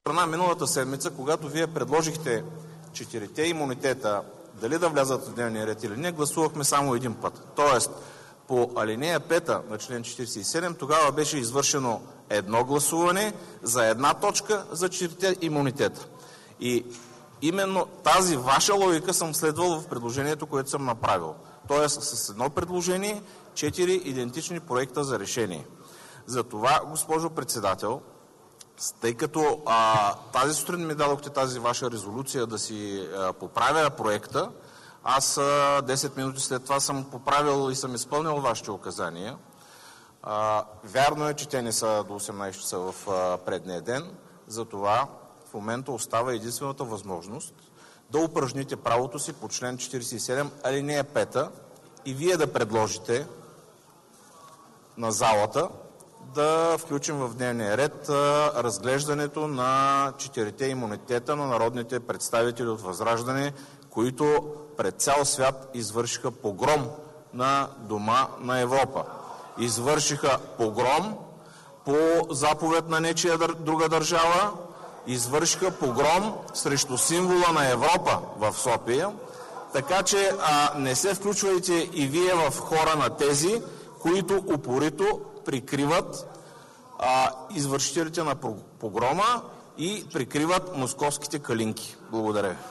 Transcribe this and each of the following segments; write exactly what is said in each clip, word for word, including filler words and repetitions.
страна миналата седмица, когато вие предложихте четирите имунитета дали да влязат в дневния ред или не, гласувахме само един път. Тоест, по алинея пета на член четиридесет и седем тогава беше извършено едно гласуване за една точка за четирите имунитета. И именно тази ваша логика съм следвал в предложението, което съм направил. Тоест, с едно предложение, четири идентични проекта за решение. Затова, госпожо председател, тъй като а, тази сутрин ми дадохте тази ваша резолюция да си а, поправя проекта, аз а, десет минути след това съм поправил и съм изпълнил вашите указания. А, вярно е, че те не са до осемнадесет часа в а, предния ден. Затова в момента остава единствената възможност да упражните правото си по член четиридесет и седем, алинея пета и вие да предложите на залата да включим в дневния ред а, разглеждането на четирите имунитета на народните представители от Възраждане, които пред цял свят извършиха погром на Дома на Европа. Извършиха погром по заповед на нечия друга държава, извършиха погром срещу символа на Европа в София, така че а, не се включвайте и вие в хора на тези, които упорито прикриват а, извършителите на погрома и прикриват московските калинки. Благодаря ви.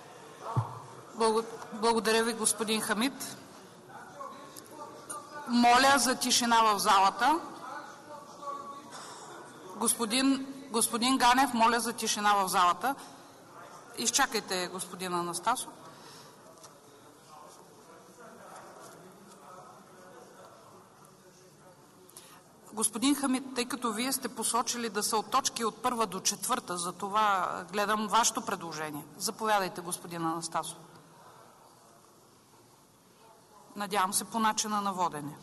Благодаря ви, господин Хамид. Моля за тишина в залата. Господин, господин Ганев, моля за тишина в залата. Изчакайте, господин Анастасов. Господин Хамид, тъй като вие сте посочили да са от точки от първа до четвърта, за това гледам вашето предложение. Заповядайте, господин Анастасов. Надявам се по начина на водене.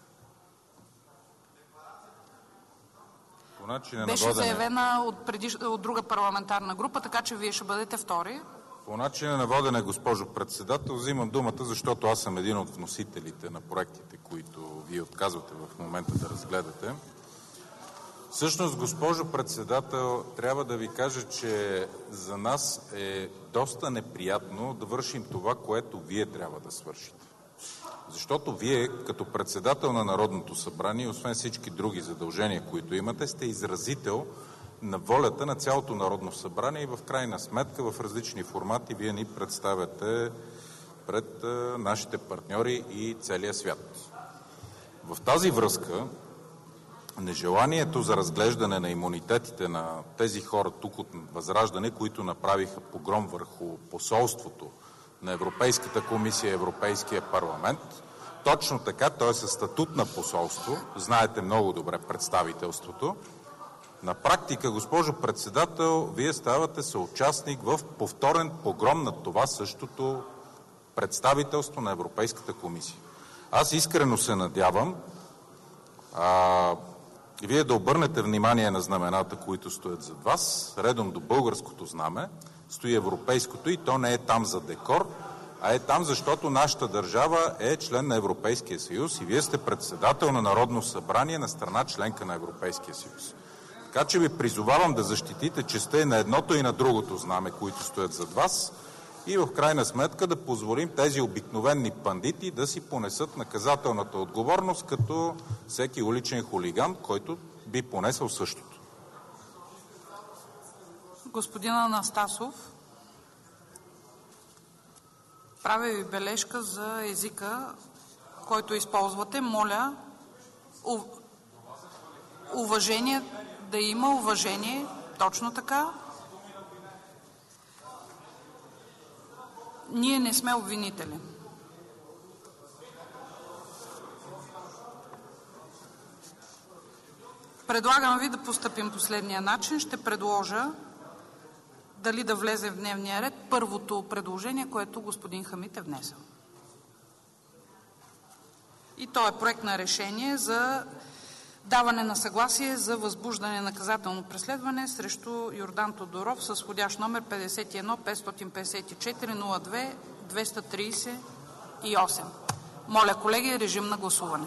По начина Беше на водене... заявена от, преди, от друга парламентарна група, така че вие ще бъдете втори. По начина на водене, госпожо председател, взимам думата, защото аз съм един от вносителите на проектите, които вие отказвате в момента да разгледате. Всъщност, госпожо председател, трябва да ви кажа, че за нас е доста неприятно да вършим това, което вие трябва да свършите. Защото вие, като председател на Народното събрание, освен всички други задължения, които имате, сте изразител на волята на цялото Народно събрание и в крайна сметка в различни формати вие ни представяте пред нашите партньори и целия свят. В тази връзка нежеланието за разглеждане на имунитетите на тези хора тук от Възраждане, които направиха погром върху посолството на Европейската комисия и Европейския парламент, точно така, т.е. със статут на посолство, знаете много добре представителството, на практика, госпожо председател, вие ставате съучастник в повторен погром на това същото представителство на Европейската комисия. Аз искрено се надявам а, вие да обърнете внимание на знамената, които стоят зад вас. Редом до българското знаме стои европейското и то не е там за декор, а е там, защото нашата държава е член на Европейския съюз и вие сте председател на Народно събрание на страна членка на Европейския съюз. Така че ви призовавам да защитите честта и на едното и на другото знаме, които стоят зад вас и в крайна сметка да позволим тези обикновени бандити да си понесат наказателната отговорност като всеки уличен хулиган, който би понесъл същото. Господин Анастасов, правя ви бележка за езика, който използвате. Моля, уважение, да има уважение, точно така. Ние не сме обвинители. Предлагам ви да постъпим последния начин. Ще предложа дали да влезе в дневния ред първото предложение, което господин Хамид е внесъл. И то е проект на решение за даване на съгласие за възбуждане на наказателно преследване срещу Йордан Тодоров с входящ номер петдесет и едно петстотин петдесет и четири нула две двеста тридесет и осем. Моля, колеги, режим на гласуване.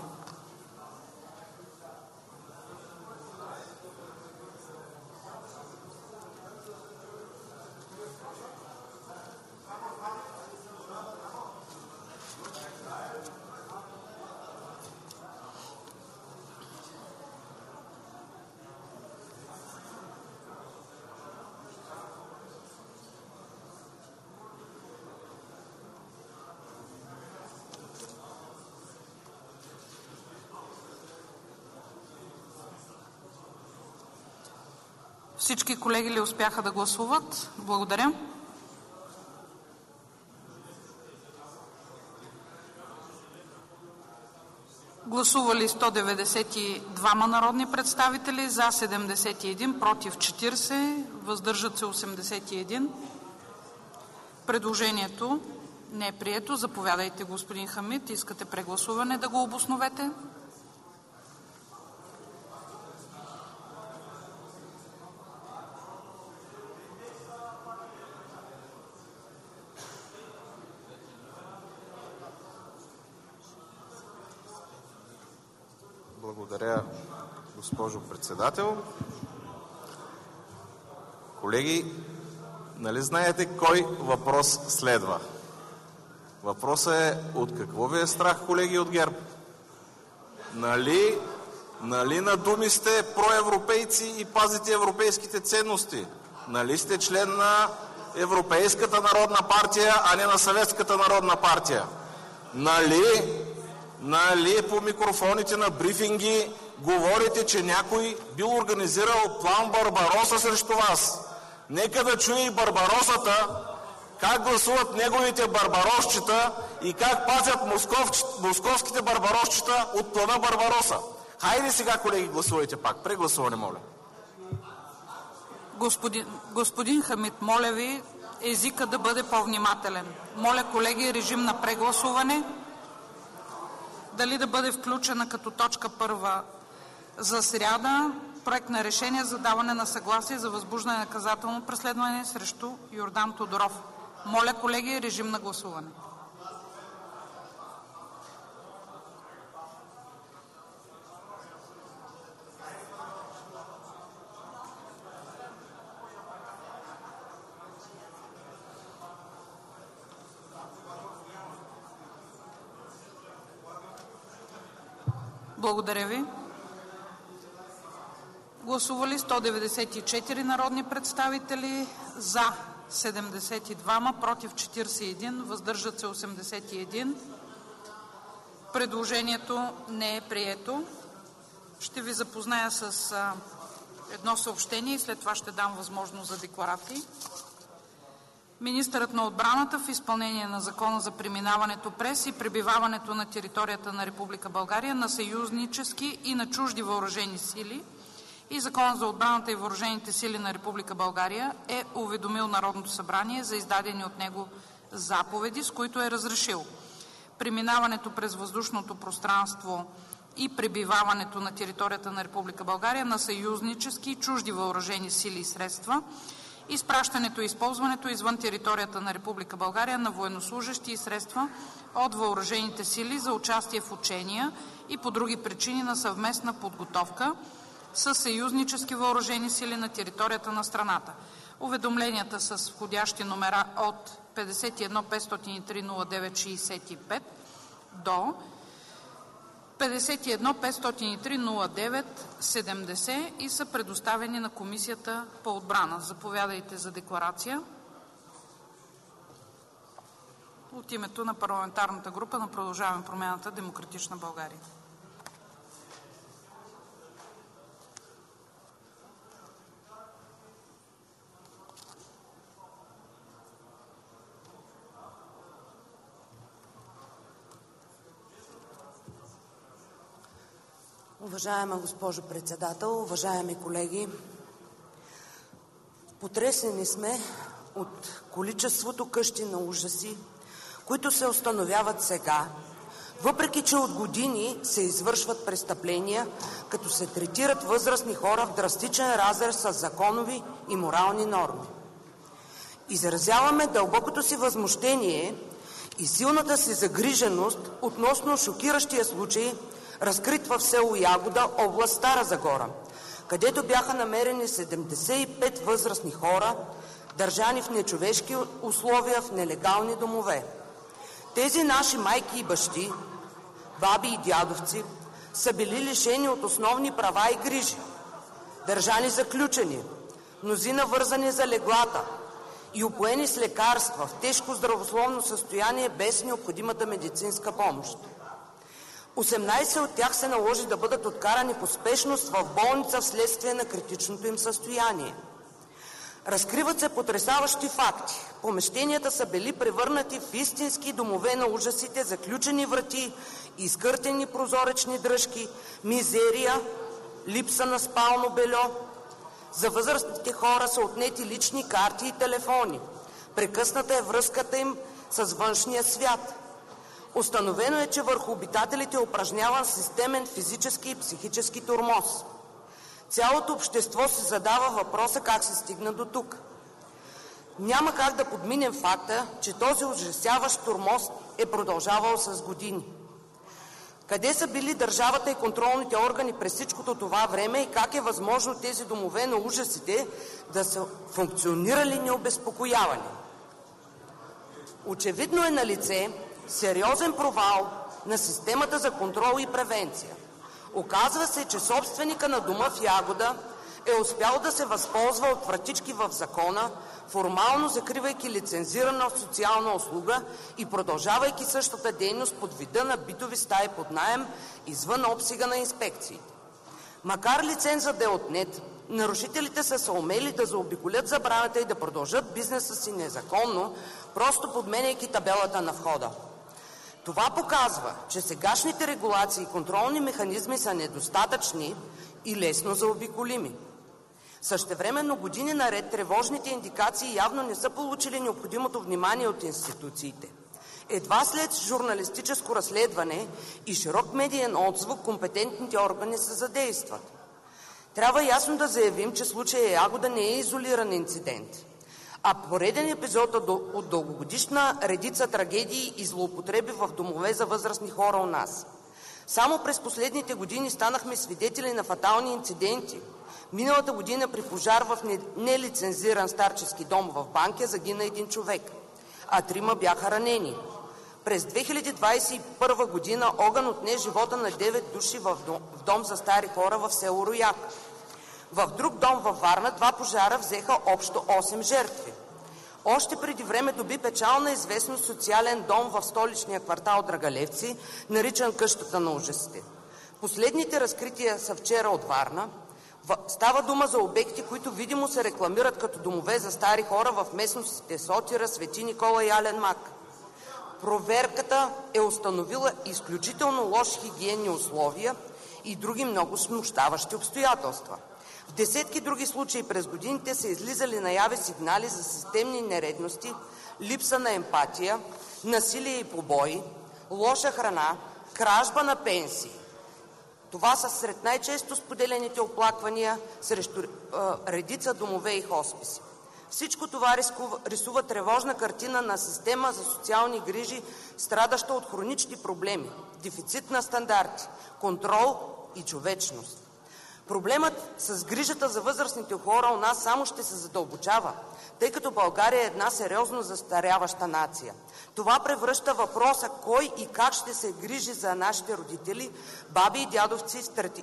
Всички колеги ли успяха да гласуват? Благодаря. Гласували сто деветдесет и двама народни представители, за седемдесет и един, против четиридесет, въздържат се осемдесет и един. Предложението не е прието. Заповядайте, господин Хамид. Искате прегласуване, да го обосновете. Благодаря, госпожо председател. Колеги, нали знаете кой въпрос следва? Въпросът е: от какво ви е страх, колеги от ГЕРБ? Нали, нали на думи сте проевропейци и пазите европейските ценности? Нали сте член на Европейската народна партия, а не на Съветската народна партия? Нали, нали по микрофоните на брифинги говорите, че някой бил организирал план Барбароса срещу вас? Нека да чуе и Барбаросата как гласуват неговите барбаросчета и как пазят московските барбаросчета от плана Барбароса. Хайде сега, колеги, гласувайте пак. Прегласуване, моля. Господин, господин Хамид, моля ви езика да бъде по-внимателен. Моля, колеги, режим на прегласуване. Дали да бъде включена като точка първа за сряда проект на решение за даване на съгласие за възбуждане на наказателно преследване срещу Йордан Тодоров. Моля, колеги, режим на гласуване. Благодаря ви. Гласували сто деветдесет и четири народни представители, за седемдесет и два, против четиридесет и един, въздържат се осемдесет и един. Предложението не е прието. Ще ви запозная с а, едно съобщение и след това ще дам възможност за декларации. Министърът на отбраната в изпълнение на Закона за преминаването през и пребиваването на територията на Република България на съюзнически и на чужди въоръжени сили и Закона за отбраната и въоръжените сили на Република България е уведомил Народното събрание за издадени от него заповеди, с които е разрешил преминаването през въздушното пространство и пребиваването на територията на Република България на съюзнически и чужди въоръжени сили и средства, изпращането и използването извън територията на Република България на военнослужещи и средства от въоръжените сили за участие в учения и по други причини на съвместна подготовка с съюзнически въоръжени сили на територията на страната. Уведомленията с входящи номера от петдесет и едно петстотин и три нула девет шейсет и пет до петдесет и едно петстотин и три нула девет седемдесет и са предоставени на Комисията по отбрана. Заповядайте за декларация. От името на парламентарната група на Продължаваме промяната Демократична България. Уважаема госпожо председател, уважаеми колеги! Потресени сме от количеството къщи на ужаси, които се установяват сега, въпреки че от години се извършват престъпления, като се третират възрастни хора в драстичен разрез с законови и морални норми. Изразяваме дълбокото си възмущение и силната си загриженост относно шокиращия случай, разкрит в село Ягода, област Стара Загора, където бяха намерени седемдесет и пет възрастни хора, държани в нечовешки условия в нелегални домове. Тези наши майки и бащи, баби и дядовци са били лишени от основни права и грижи, държани заключени, мнозина вързани за леглата и опоени с лекарства в тежко здравословно състояние без необходимата медицинска помощ. осемнайсет от тях се наложи да бъдат откарани по спешност в болница вследствие на критичното им състояние. Разкриват се потресаващи факти. Помещенията са били превърнати в истински домове на ужасите, заключени врати, изкъртени прозоречни дръжки, мизерия, липса на спално бельо. За възрастните хора са отнети лични карти и телефони. Прекъсната е връзката им с външния свят. Установено е, че върху обитателите е упражняван системен физически и психически тормоз. Цялото общество се задава въпроса как се стигна до тук. Няма как да подминем факта, че този ужасяващ тормоз е продължавал с години. Къде са били държавата и контролните органи през всичкото това време и как е възможно тези домове на ужасите да са функционирали необезпокоявани? Очевидно е налице сериозен провал на системата за контрол и превенция. Оказва се, че собственика на дома в Ягода е успял да се възползва от вратички в закона, формално закривайки лицензирана социална услуга и продължавайки същата дейност под вида на битови стаи под наем извън обсега на инспекциите. Макар лицензът да е отнет, нарушителите са съумели да заобиколят забраната и да продължат бизнеса си незаконно, просто подменяйки табелата на входа. Това показва, че сегашните регулации и контролни механизми са недостатъчни и лесно заобиколими. Същевременно години наред тревожните индикации явно не са получили необходимото внимание от институциите. Едва след журналистическо разследване и широк медиен отзвук компетентните органи се задействат. Трябва ясно да заявим, че случая Ягода не е изолиран инцидент, а пореден епизод от дългогодишна редица трагедии и злоупотреби в домове за възрастни хора у нас. Само през последните години станахме свидетели на фатални инциденти. Миналата година при пожар в нелицензиран старчески дом в Банкя загина един човек, а трима бяха ранени. През две хиляди двадесет и първа година огън отне живота на девет души в дом, в дом за стари хора в село Рояк. В друг дом във Варна два пожара взеха общо осем жертви. Още преди време доби печална известност социален дом в столичния квартал Драгалевци, наричан къщата на ужасите. Последните разкрития са вчера от Варна. Става дума за обекти, които видимо се рекламират като домове за стари хора в местностите Сотира, Свети Никола и Ален Мак. Проверката е установила изключително лоши хигиенни условия и други много смущаващи обстоятелства. В десетки други случаи през годините са излизали наяве сигнали за системни нередности, липса на емпатия, насилие и побои, лоша храна, кражба на пенсии. Това са сред най-често споделените оплаквания срещу е, редица домове и хосписи. Всичко това рискува, рисува тревожна картина на система за социални грижи, страдаща от хронични проблеми, дефицит на стандарти, контрол и човечност. Проблемът с грижата за възрастните хора у нас само ще се задълбочава, тъй като България е една сериозно застаряваща нация. Това превръща въпроса кой и как ще се грижи за нашите родители, баби и дядовци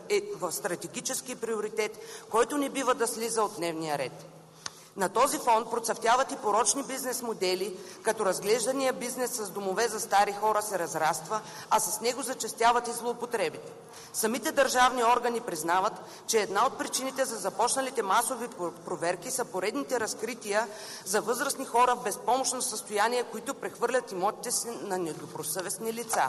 в стратегически приоритет, който не бива да слиза от дневния ред. На този фон процъфтяват и порочни бизнес модели, като разглеждания бизнес с домове за стари хора се разраства, а с него зачестяват и злоупотребите. Самите държавни органи признават, че една от причините за започналите масови проверки са поредните разкрития за възрастни хора в безпомощно състояние, които прехвърлят имотите си на недобросъвестни лица.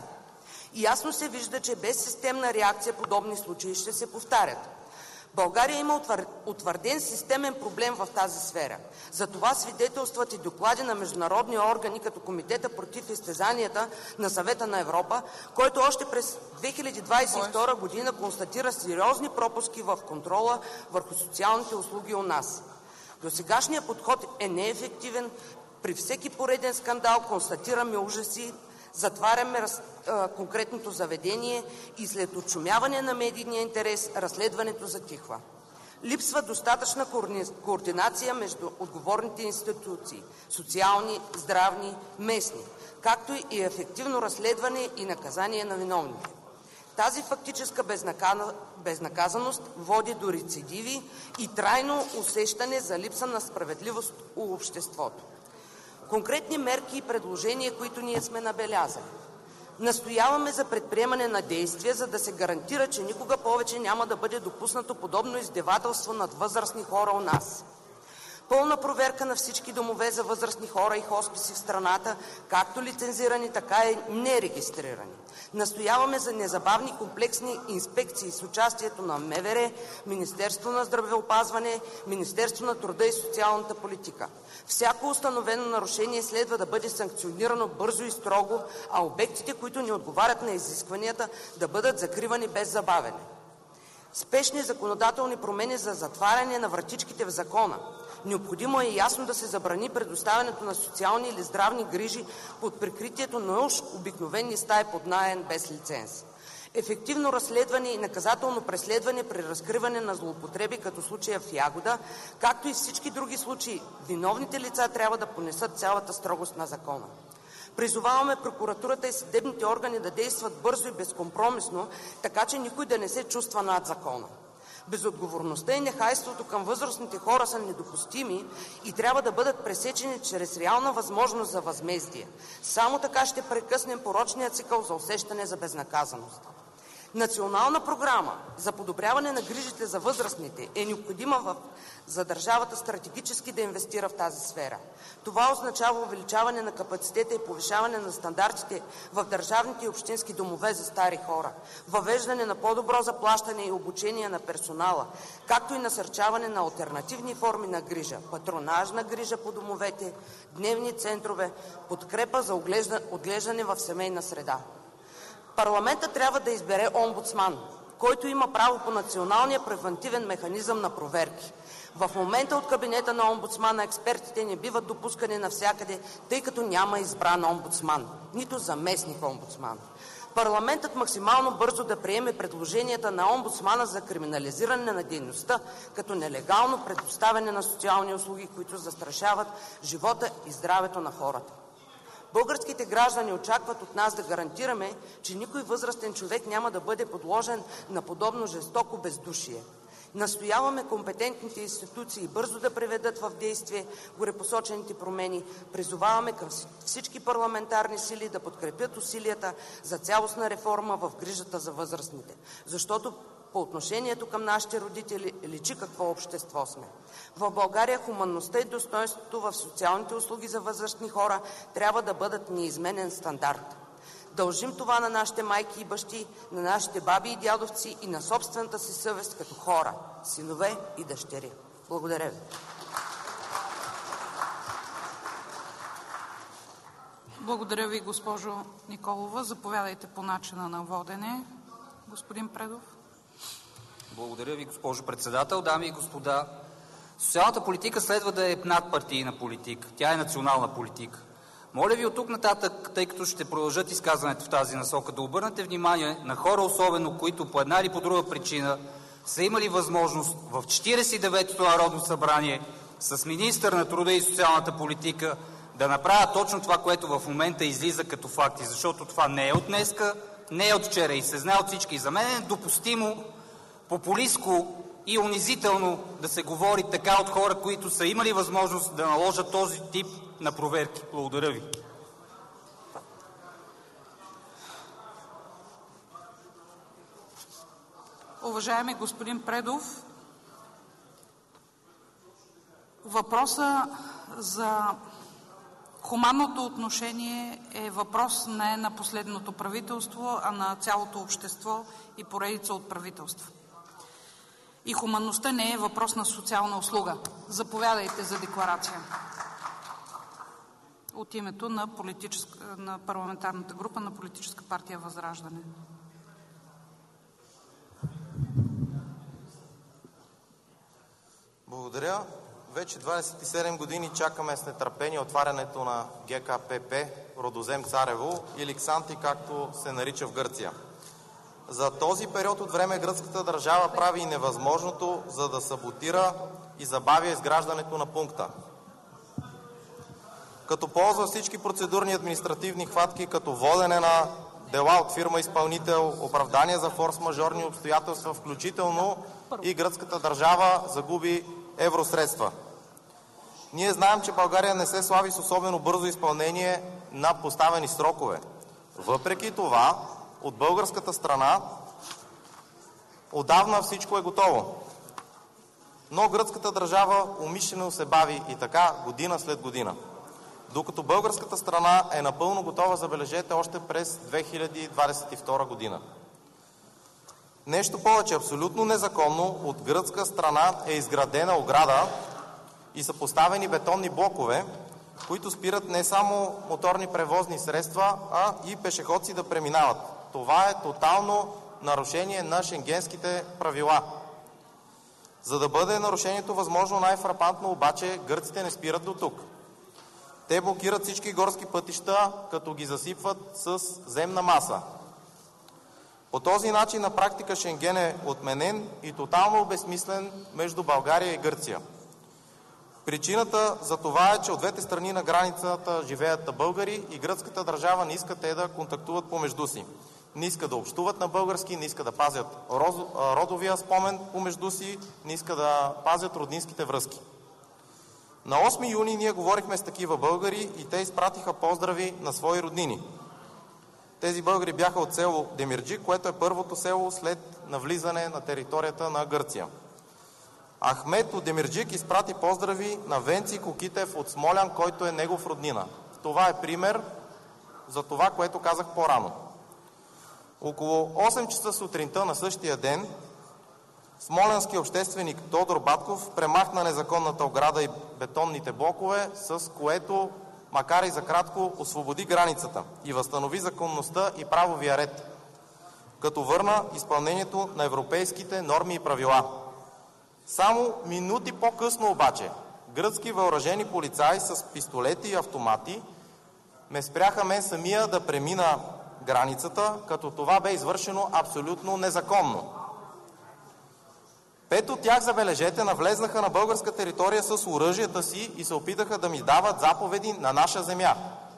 И ясно се вижда, че без системна реакция подобни случаи ще се повтарят. България има утвърден системен проблем в тази сфера. За това свидетелстват и доклади на международни органи, като Комитета против изтезанията на Съвета на Европа, който още през две хиляди двадесет и втора година констатира сериозни пропуски в контрола върху социалните услуги у нас. Досегашният подход е неефективен. При всеки пореден скандал констатираме ужаси, затваряме раз, а, конкретното заведение и след отшумяване на медийния интерес разследването затихва. Липсва достатъчна координация между отговорните институции – социални, здравни, местни, както и ефективно разследване и наказание на виновните. Тази фактическа безнаказаност води до рецидиви и трайно усещане за липса на справедливост у обществото. Конкретни мерки и предложения, които ние сме набелязали. Настояваме за предприемане на действия, за да се гарантира, че никога повече няма да бъде допуснато подобно издевателство над възрастни хора у нас. пълна проверка на всички домове за възрастни хора и хосписи в страната, както лицензирани, така и нерегистрирани. Настояваме за незабавни комплексни инспекции с участието на МВР, Министерство на здравеопазване, Министерство на труда и социалната политика. Всяко установено нарушение следва да бъде санкционирано бързо и строго, а обектите, които не отговарят на изискванията, да бъдат закривани без забавяне. Спешни законодателни промени за затваряне на вратичките в закона. Необходимо е ясно да се забрани предоставянето на социални или здравни грижи под прикритието на уж обикновени стаи под наем без лиценз. Ефективно разследване и наказателно преследване при разкриване на злоупотреби, като случая в Ягода, както и всички други случаи. Виновните лица трябва да понесат цялата строгост на закона. Призоваваме прокуратурата и съдебните органи да действат бързо и безкомпромисно, така че никой да не се чувства над закона. Безотговорността и нехайството към възрастните хора са недопустими и трябва да бъдат пресечени чрез реална възможност за възмездие. Само така ще прекъснем порочния цикъл за усещане за безнаказаност. Национална програма за подобряване на грижите за възрастните е необходима в... за държавата стратегически да инвестира в тази сфера. Това означава увеличаване на капацитета и повишаване на стандартите в държавните и общински домове за стари хора, въвеждане на по-добро заплащане и обучение на персонала, както и насърчаване на алтернативни форми на грижа, патронажна грижа по домовете, дневни центрове, подкрепа за отглеждане в семейна среда. Парламентът трябва да избере омбудсман, който има право по националния превентивен механизъм на проверки. В момента от кабинета на омбудсмана експертите не биват допускани навсякъде, тъй като няма избран омбудсман, нито заместник омбудсман. Парламентът максимално бързо да приеме предложенията на омбудсмана за криминализиране на дейността като нелегално предоставяне на социални услуги, които застрашават живота и здравето на хората. Българските граждани очакват от нас да гарантираме, че никой възрастен човек няма да бъде подложен на подобно жестоко бездушие. Настояваме компетентните институции бързо да приведат в действие горепосочените промени. Призоваваме към всички парламентарни сили да подкрепят усилията за цялостна реформа в грижата за възрастните, защото по отношението към нашите родители личи какво общество сме. В България хуманността и достойнството в социалните услуги за възрастни хора трябва да бъдат неизменен стандарт. Дължим това на нашите майки и бащи, на нашите баби и дядовци и на собствената си съвест като хора, синове и дъщери. Благодаря ви. Благодаря ви, госпожо Николова. Заповядайте по начина на водене. Господин Предов. Благодаря ви, госпожо председател. Дами и господа, социалната политика следва да е надпартийна политика. Тя е национална политика. Моля ви от тук нататък, тъй като ще продължат изказването в тази насока, да обърнете внимание на хора, особено които по една или по друга причина са имали възможност в четиридесет и деветото Народно събрание с министър на труда и социалната политика да направят точно това, което в момента излиза като факти, защото това не е от днеска, не е от вчера и се знае от всички. И за мен е недопустимо, популистко и унизително да се говори така от хора, които са имали възможност да наложат този тип на проверки. Благодаря ви. Уважаеми господин Предов, въпросът за хуманното отношение е въпрос не на последното правителство, а на цялото общество и поредица от правителства. И хуманността не е въпрос на социална услуга. Заповядайте за декларация от името на, на парламентарната група на Политическа партия Възраждане. Благодаря. Вече двадесет и седем години чакаме с нетърпение отварянето на Ге Ка Пе Пе Родозем Царево или Ксанти, както се нарича в Гърция. За този период от време гръцката държава прави невъзможното, за да саботира и забавя изграждането на пункта. Като ползва всички процедурни административни хватки, като водене на дела от фирма-изпълнител, оправдания за форс-мажорни обстоятелства, включително и гръцката държава загуби евросредства. Ние знаем, че България не се слави с особено бързо изпълнение на поставени срокове. Въпреки това, от българската страна отдавна всичко е готово. Но гръцката държава умишлено се бави и така година след година. Докато българската страна е напълно готова, забележете, още през две хиляди двадесет и втора година. Нещо повече, абсолютно незаконно от гръцка страна е изградена ограда и са поставени бетонни блокове, които спират не само моторни превозни средства, а и пешеходци да преминават. Това е тотално нарушение на шенгенските правила. За да бъде нарушението възможно най-фрапантно, обаче гърците не спират до тук. Те блокират всички горски пътища, като ги засипват с земна маса. По този начин на практика Шенген е отменен и тотално обезсмислен между България и Гърция. Причината за това е, че от двете страни на границата живеят българи и гръцката държава не иска те да контактуват помежду си. Не иска да общуват на български, не иска да пазят родовия спомен помежду си, не иска да пазят роднинските връзки. На осми юни ние говорихме с такива българи и те изпратиха поздрави на свои роднини. Тези българи бяха от село Демирджик, което е първото село след навлизане на територията на Гърция. Ахмет от Демирджик изпрати поздрави на Венци Кокитев от Смолян, който е негов роднина. Това е пример за това, което казах по-рано. Около осем часа сутринта на същия ден смолянски общественик Тодор Батков премахна незаконната ограда и бетонните блокове, с което, макар и за кратко, освободи границата и възстанови законността и правовия ред, като върна изпълнението на европейските норми и правила. Само минути по-късно обаче гръцки въоръжени полицаи с пистолети и автомати ме спряха мен самия да премина границата, като това бе извършено абсолютно незаконно. Пет от тях, забележете, навлезнаха на българска територия с оръжията си и се опитаха да ми дават заповеди на наша земя.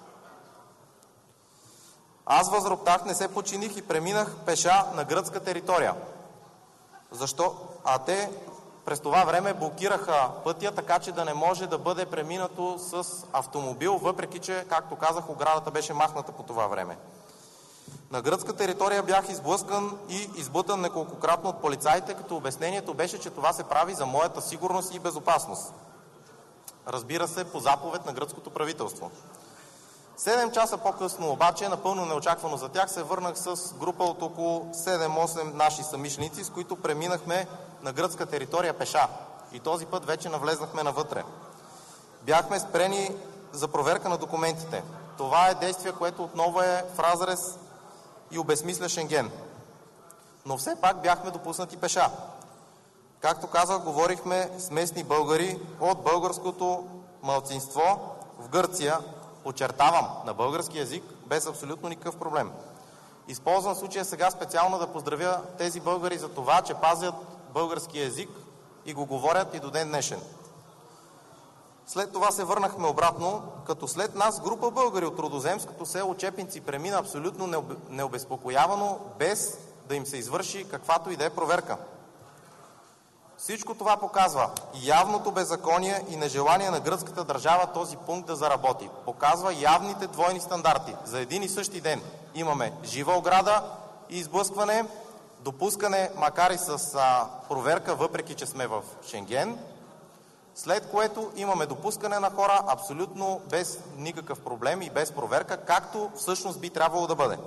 Аз възроптах, не се подчиних и преминах пеша на гръцка територия. Защо? А те през това време блокираха пътя, така че да не може да бъде преминато с автомобил, въпреки че, както казах, оградата беше махната по това време. На гръцка територия бях изблъскан и избутан неколкократно от полицаите, като обяснението беше, че това се прави за моята сигурност и безопасност. Разбира се, по заповед на гръцкото правителство. Седем часа по-късно обаче, напълно неочаквано за тях, се върнах с група от около седем-осем наши съмишленици, с които преминахме на гръцка територия пеша. И този път вече навлезнахме навътре. Бяхме спрени за проверка на документите. Това е действие, което отново е в разрез и обезсмисля Шенген. Но все пак бяхме допуснати пеша. Както казах, говорихме с местни българи от българското малцинство в Гърция, подчертавам, на български език, без абсолютно никакъв проблем. Използвам случая сега специално да поздравя тези българи за това, че пазят български език и го говорят и до ден днешен. След това се върнахме обратно, като след нас група българи от родоземското село Чепинци премина абсолютно необезпокоявано, без да им се извърши каквато и да е проверка. Всичко това показва явното беззаконие и нежелание на гръцката държава този пункт да заработи. Показва явните двойни стандарти. За един и същи ден имаме жива ограда и изблъскване, допускане, макар и с а, проверка, въпреки че сме в Шенген, след което имаме допускане на хора абсолютно без никакъв проблем и без проверка, както всъщност би трябвало да бъде.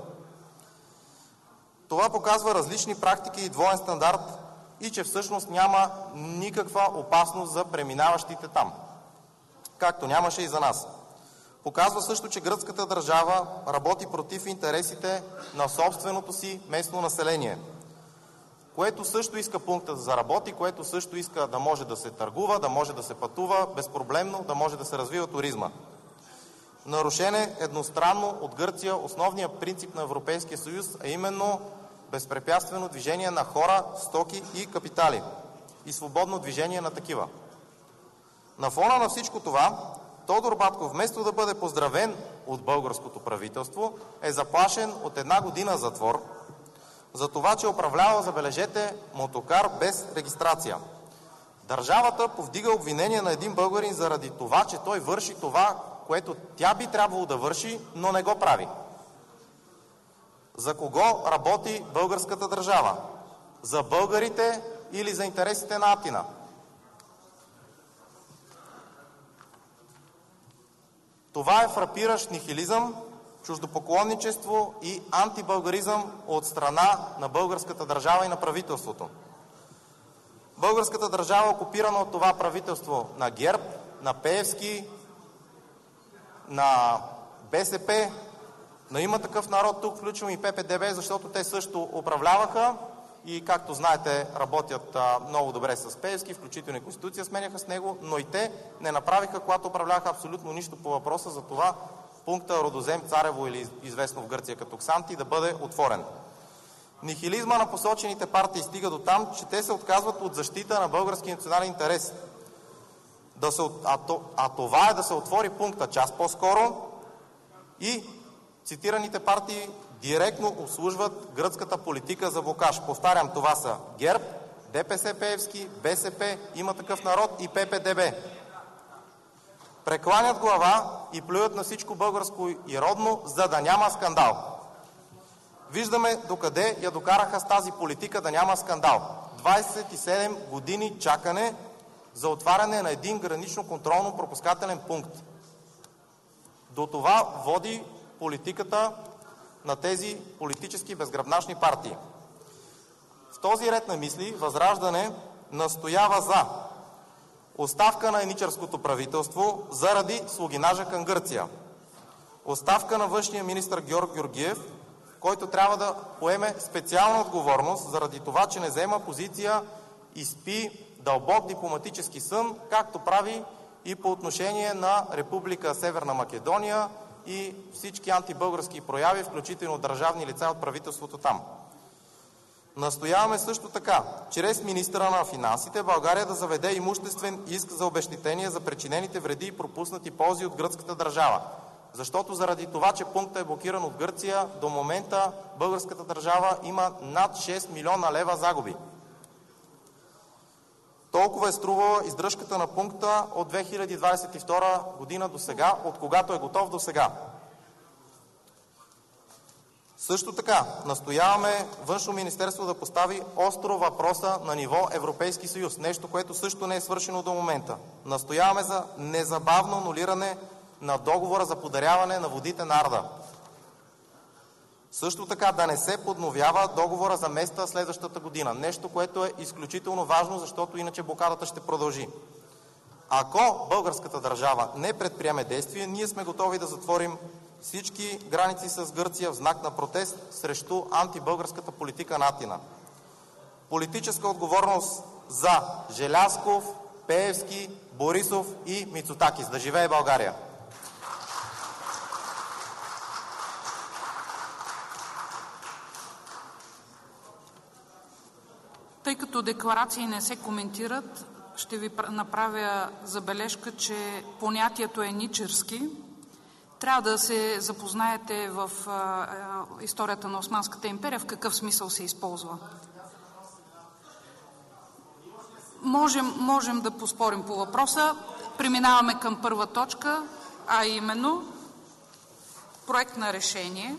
Това показва различни практики и двоен стандарт и че всъщност няма никаква опасност за преминаващите там, както нямаше и за нас. Показва също, че гръцката държава работи против интересите на собственото си местно население, което също иска пункта да заработи, което също иска да може да се търгува, да може да се пътува безпроблемно, да може да се развива туризма. Нарушен е едностранно от Гърция основният принцип на Европейския съюз, а именно безпрепятствено движение на хора, стоки и капитали и свободно движение на такива. На фона на всичко това, Тодор Батков, вместо да бъде поздравен от българското правителство, е заплашен от една година затвор за това, че управлява, забележете, мотокар без регистрация. Държавата повдига обвинение на един българин заради това, че той върши това, което тя би трябвало да върши, но не го прави. За кого работи българската държава? За българите или за интересите на Атина? Това е фрапиращ нихилизъм, чуждопоклонничество и антибългаризъм от страна на българската държава и на правителството. Българската държава е окупирана от това правителство на ГЕРБ, на Пеевски, на БСП, на Има такъв народ, тук включвам и П П Д Б, защото те също управляваха и, както знаете, работят а, много добре с Пеевски, включително и Конституция сменяха с него, но и те не направиха, когато управляваха, абсолютно нищо по въпроса за това пункта Родозем Царево, или известно в Гърция като Ксанти, да бъде отворен. Нихилизма на посочените партии стига до там, че те се отказват от защита на българския национален интерес. Да се, а, то, а това е да се отвори пункта час по-скоро и цитираните партии директно обслужват гръцката политика за блокаж. Повтарям, това са ГЕРБ, Д П С Пеевски, Б С П, Има такъв народ и П П Д Б. Прекланят глава и плюят на всичко българско и родно, за да няма скандал. Виждаме докъде я докараха с тази политика да няма скандал. двадесет и седем години чакане за отваряне на един гранично-контролно-пропускателен пункт. До това води политиката на тези политически безгръбначни партии. В този ред на мисли Възраждане настоява за оставка на еничарското правителство заради слугинажа към Гърция, оставка на външния министър Георг Георгиев, който трябва да поеме специална отговорност заради това, че не взема позиция и спи дълбок дипломатически сън, както прави и по отношение на Република Северна Македония и всички антибългарски прояви, включително държавни лица от правителството там. Настояваме също така, чрез министъра на финансите, България да заведе имуществен иск за обезщетение за причинените вреди и пропуснати ползи от гръцката държава. Защото заради това, че пунктът е блокиран от Гърция, до момента българската държава има над шест милиона лева загуби. Толкова е струвала издръжката на пункта от две хиляди двадесет и втора година до сега, от когато е готов до сега. Също така, настояваме Външно министерство да постави остро въпроса на ниво Европейски съюз, нещо, което също не е свършено до момента. Настояваме за незабавно анулиране на договора за подаряване на водите на Арда. Също така да не се подновява договора за Места следващата година. Нещо, което е изключително важно, защото иначе блокадата ще продължи. Ако българската държава не предприеме действие, ние сме готови да затворим всички граници с Гърция в знак на протест срещу антибългарската политика на Атина. Политическа отговорност за Желязков, Пеевски, Борисов и Мицотакис. Да живее България! Тъй като декларации не се коментират, ще ви направя забележка, че понятието еничарски трябва да се запознаете в а, историята на Османската империя, в какъв смисъл се използва. Можем, можем да поспорим по въпроса. Преминаваме към първа точка, а именно проект на решение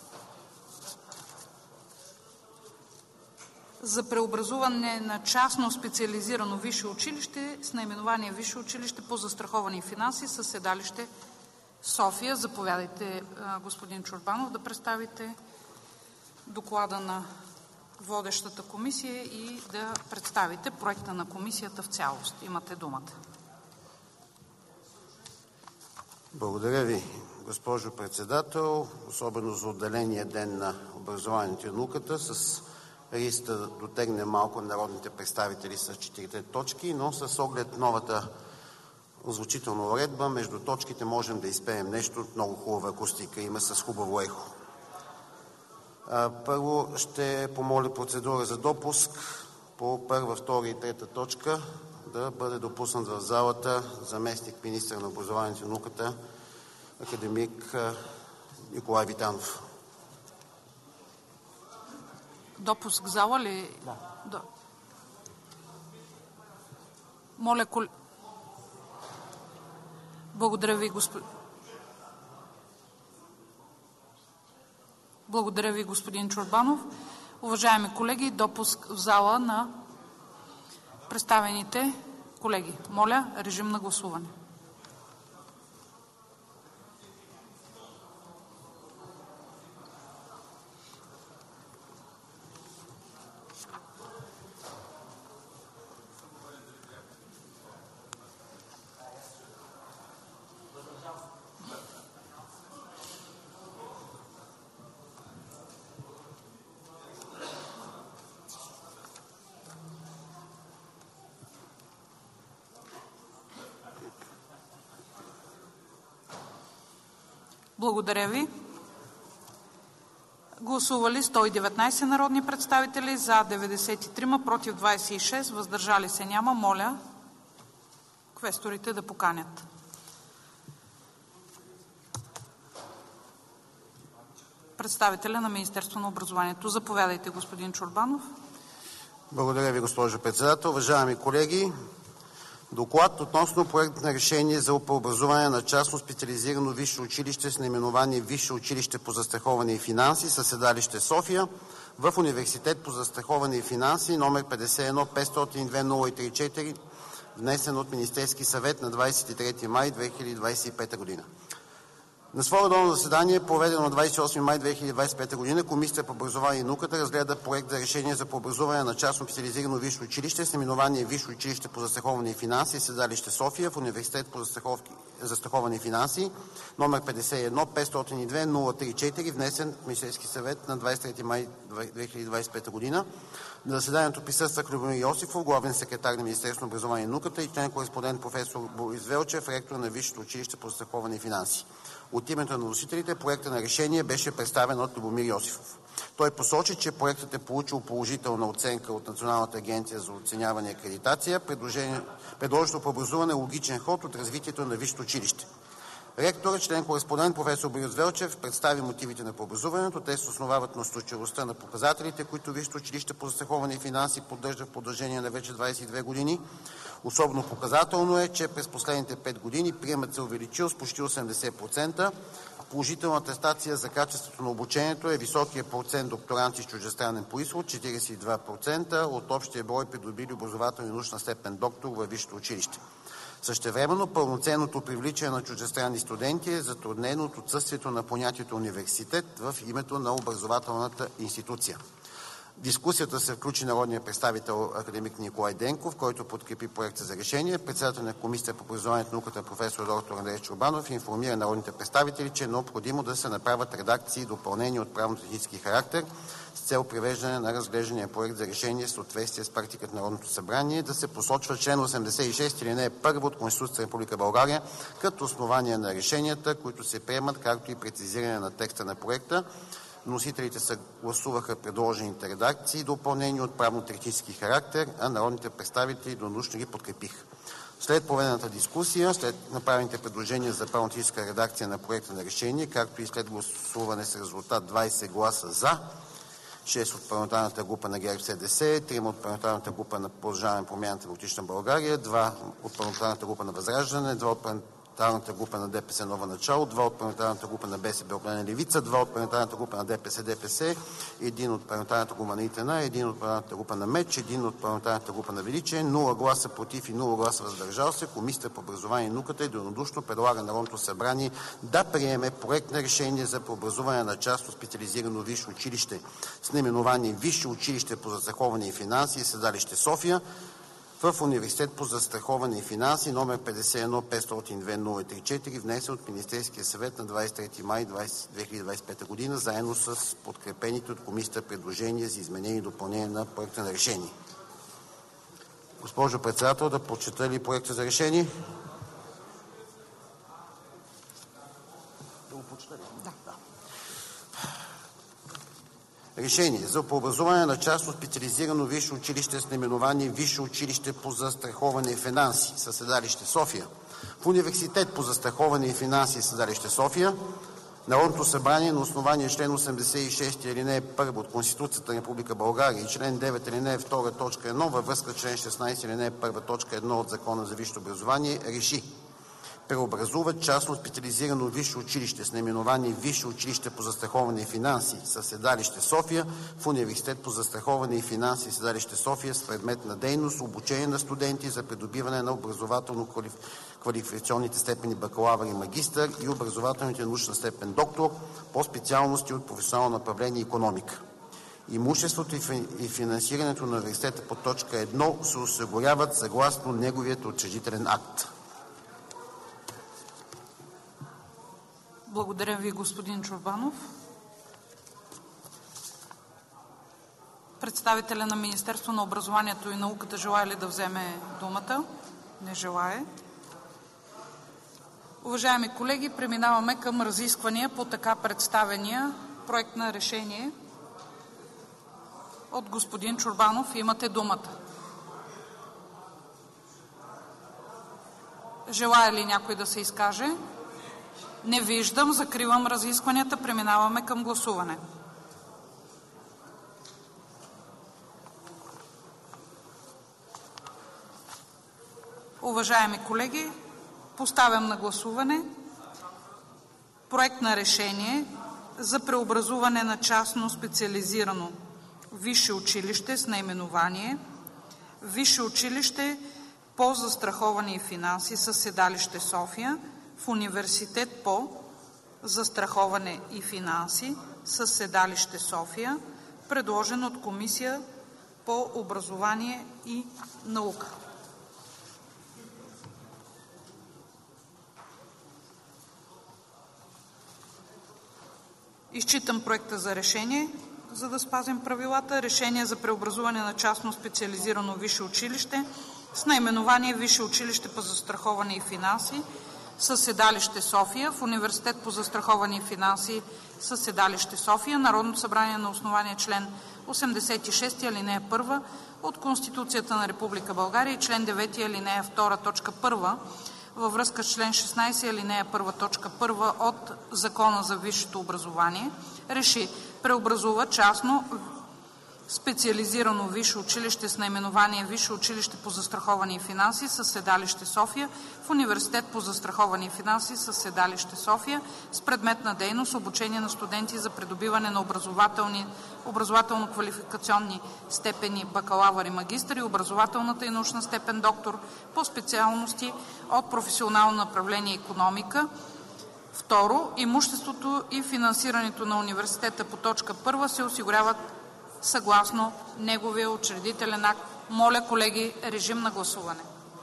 за преобразуване на частно специализирано висше училище с наименование Висше училище по застраховане финанси със седалище София. Заповядайте, господин Чорбанов, да представите доклада на водещата комисия и да представите проекта на комисията в цялост. Имате думата. Благодаря ви, госпожо председател, особено за отделения ден на образованието и науката, с риск да дотегне малко народните представители с четирите точки, но с оглед новата озвучителна уредба, между точките можем да изпеем нещо от много хубава акустика, има с хубаво ехо. Първо ще помоля процедура за допуск по първа, втора и трета точка да бъде допуснат в залата заместник министър на образованието и науката академик Николай Витанов. Допуск в зала ли? Да. Да. Моля, кол... Благодаря ви, господин. Благодаря ви, господин Чорбанов. Уважаеми колеги, допуск в зала на представените колеги. Моля, режим на гласуване. Благодаря ви. Гласували сто и деветнадесет народни представители, за деветдесет и три, против двадесет и шест, въздържали се няма. Моля квесторите да поканят представителя на Министерството на образованието. Заповядайте, господин Чорбанов. Благодаря ви, госпожо Председател. Уважаеми колеги, доклад относно проект на решение за преобразуване на частно специализирано висше училище с наименование Висше училище по застраховане и финанси със седалище София в Университет по застраховане и финанси, номер петдесет и едно петстотин и две нула три четири, внесен от Министерския съвет на двадесет и трети май две хиляди двадесет и пета година. На свое редовно заседание, проведено на двадесет и осми май две хиляди двадесет и пета година, Комисията по образование и науката разгледа проект за решение за преобразуване на частно специализирано висше училище с наименование Висше училище по застраховане и финанси, седалище София в Университет по застраховане и финанси, номер петдесет и едно петстотин и две нула три четири, внесен от Министерския съвет на двадесет и трети май две хиляди двадесет и пета година. На заседанието присъствах Любомир Йосифов, главен секретар на Министерството на образование и науката, и член-кореспондент професор Борис Велчев, ректор на Висшето училище по застраховане и финанси. От името на носителите проектът на решение беше представен от Любомир Йосифов. Той посочи, че проектът е получил положителна оценка от Националната агенция за оценяване и акредитация. Предложеното преобразуване е логичен ход от развитието на висшето училище. Ректорът, член-кореспондент професор Борис Велчев представи мотивите на преобразуването. Те се основават на устойчивостта на показателите, които Висшето училище по застраховане и финанси поддържа в продължение на вече двадесет и две години. Особено показателно е, че през последните пет години приемът се увеличил с почти осемдесет процента. Положителната атестация за качеството на обучението е високия процент докторанти с чуждестранен произход – четиридесет и два процента от общия брой придобили образователна и научна степен доктор във висшето училище. Същевременно пълноценното привличане на чуждестранни студенти е затруднено от отсъствието на понятието университет в името на образователната институция. В дискусията се включи народният представител академик Николай Денков, който подкрепи проекта за решение. Председател на Комисията по образованието и науката професор доктор Андрей Чорбанов информира народните представители, че е необходимо да се направят редакции и допълнения от правно-технически характер с цел привеждане на разглеждания проект за решение в съответствие с практиката на Народното събрание, да се посочва член осемдесет и шест алинея първа от Конституцията на Република България като основание на решенията, които се приемат, както и прецизиране на текста на проекта. Носителите съгласуваха предложените редакции и допълнения от правно-технически характер, а народните представители единодушно ги подкрепиха. След проведената дискусия, след направените предложения за правно-техническа редакция на проекта на решение, както и след гласуване с резултат двадесет гласа за, шест от парламентарната група на ГЕРБ-СДС, три от парламентарната група на Продължаваме промяната в Демократична България, два от парламентарната група на Възраждане, два от парламентарната група на ДПС Нова начало, два от парламентарната група на БСП Обединена левица, два от парламентарната група на ДПС ДПС, един от парламентарната група на ИТН, един от парламентарната група на МЕЧ, един от парламентарната група на Величие, нула гласа против и нула гласа въздържал се, Комисията по образование и науката единодушно предлага Народното събрание да приеме проект на решение за преобразуване на частно специализирано висше училище с наименование Висше училище по застраховане и финанси, седалище София, в Университет по застраховане и финанси, номер петдесет и едно петстотин и две нула три четири, внесен от Министерския съвет на двадесет и трети май две хиляди двадесет и пета година, заедно с подкрепените от Комисията предложения за изменение и допълнение на проекта на решение. Госпожо Председател, да прочета ли проекта за решение? Да го прочета ли? Да. Решение за преобразуване на частно специализирано висше училище с наименование Висше училище по застраховане и финанси със седалище София в Университет по застраховане и финанси със седалище София. Народното събрание на основание член осемдесет и шест алинея първа от Конституцията на Република България и член девет алинея втора точка едно във връзка с член шестнадесет алинея първа точка едно от Закона за висшето образование реши: преобразува частно специализирано висше училище с наименование Висше училище по застраховане и финанси със седалище София в Университет по застраховане и финанси със седалище София с предмет на дейност обучение на студенти за придобиване на образователно-квалификационните степени бакалавър и магистър и образователните научна степен доктор по специалности от професионално направление икономика. Имуществото и финансирането на университета по точка едно се осигуряват съгласно неговият учредителен акт. Благодаря ви, господин Чорбанов. Представителя на Министерството на образованието и науката желае ли да вземе думата? Не желае. Уважаеми колеги, преминаваме към разисквания по така представения проект на решение от господин Чорбанов. Имате думата. Желае ли някой да се изкаже? Не виждам. Закривам разискванията. Преминаваме към гласуване. Уважаеми колеги, поставям на гласуване проект на решение за преобразуване на частно специализирано висше училище с наименование Висше училище по застраховане и финанси със седалище София в Университет по застраховане и финанси със седалище София, предложен от Комисия по образование и наука. Изчитам проекта за решение, за да спазим правилата. Решение за преобразуване на частно специализирано висше училище с наименование Висше училище по застраховане и финанси със седалище София в Университет по застраховане и финанси със седалище София. Народното събрание на основание член осемдесет и шести алинея първа от Конституцията на Република България и член девети алинея втора точка първа във връзка с член шестнадесет алинея първа точка първа от Закона за висшето образование реши: преобразува частно специализирано висше училище с наименование Висше училище по застраховане и финанси със седалище София в Университет по застраховане и финанси със седалище София с предмет на дейност обучение на студенти за придобиване на образователни, образователно-квалификационни степени бакалавър и магистър и образователната и научна степен доктор по специалности от професионално направление икономика. Второ, имуществото и финансирането на университета по точка първа се осигуряват съгласно неговия учредителен акт. Моля, колеги, режим на гласуване.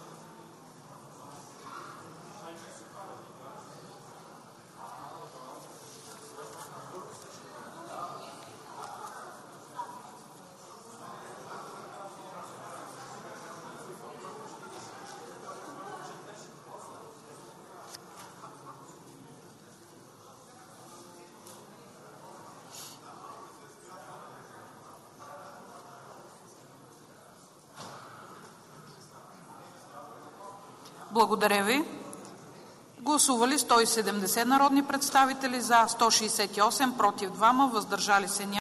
Благодаря ви. Гласували сто и седемдесет народни представители: за сто шестдесет и осем, против двама, въздържали се няма.